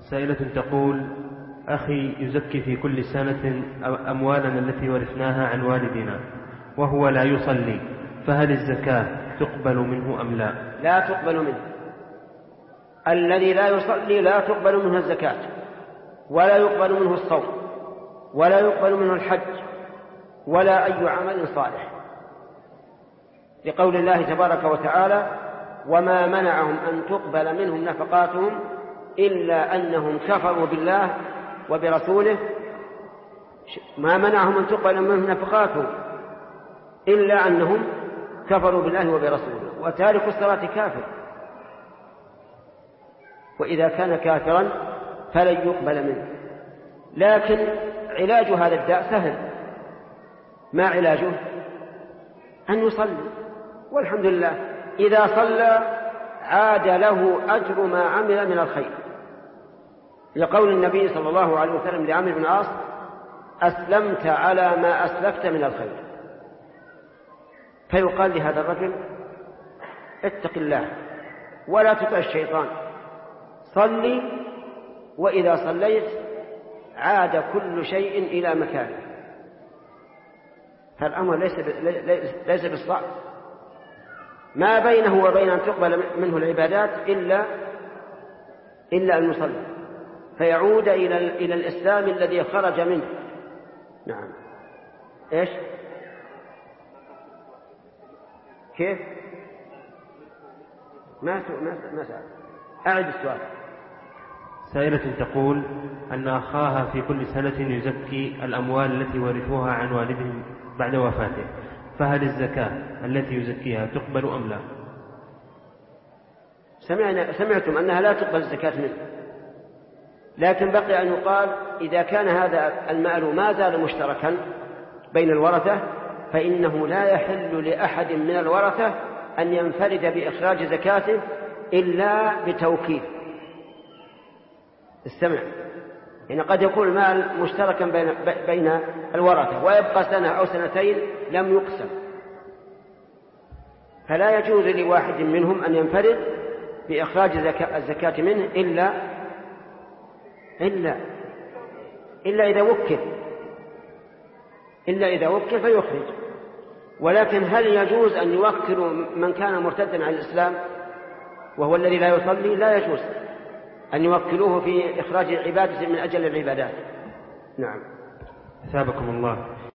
سائلة تقول: أخي يزكي في كل سنة أموالنا التي ورثناها عن والدنا وهو لا يصلي، فهل الزكاة تقبل منه أم لا؟ لا تقبل منه. الذي لا يصلي لا تقبل منه الزكاة، ولا يقبل منه الصوم، ولا يقبل منه الحج، ولا أي عمل صالح، لقول الله تبارك وتعالى: وما منعهم أن تقبل منهم نفقاتهم إلا أنهم كفروا بالله وبرسوله. ما منعهم أن تقبل منهم نفقاتهم إلا أنهم كفروا بالله وبرسوله، وتارك الصلاة كافر، وإذا كان كافرا فلن يقبل منه. لكن علاج هذا الداء سهل. ما علاجه؟ أن يصلي، والحمد لله إذا صلى عاد له أجر ما عمل من الخير، لقول النبي صلى الله عليه وسلم لعمرو بن العاص: أسلمت على ما أسلفت من الخير. فيقال لهذا الرجل: اتق الله ولا تطع الشيطان، صلي، وإذا صليت عاد كل شيء إلى مكانه. فالأمر ليس بالصعب. ما بينه وبين أن تقبل منه العبادات إلا أن يصلي، فيعود إلى الإسلام الذي خرج منه. نعم. إيش؟ كيف؟ ما سأل. أعد السؤال. سائلة تقول أن أخاها في كل سنة يزكي الأموال التي ورثوها عن والدهم بعد وفاته، فهل الزكاة التي يزكيها تقبل أم لا؟ سمعتم أنها لا تقبل الزكاة منه، لكن بقي أن يقال: إذا كان هذا المال ما زال مشتركا بين الورثة فإنه لا يحل لأحد من الورثة أن ينفرد بإخراج زكاته إلا بتوكيل. استمع، يعني قد يكون المال مشتركا بين الورثة ويبقى سنة أو سنتين لم يقسم، فلا يجوز لواحد منهم أن ينفرد بإخراج الزكاة منه إلا إذا وكل فيخرج. ولكن هل يجوز أن يوكلوا من كان مرتدا عن الإسلام وهو الذي لا يصلي؟ لا يجوز أن يوكلوه في إخراج العبادة من أجل العبادات. نعم. أثابكم الله.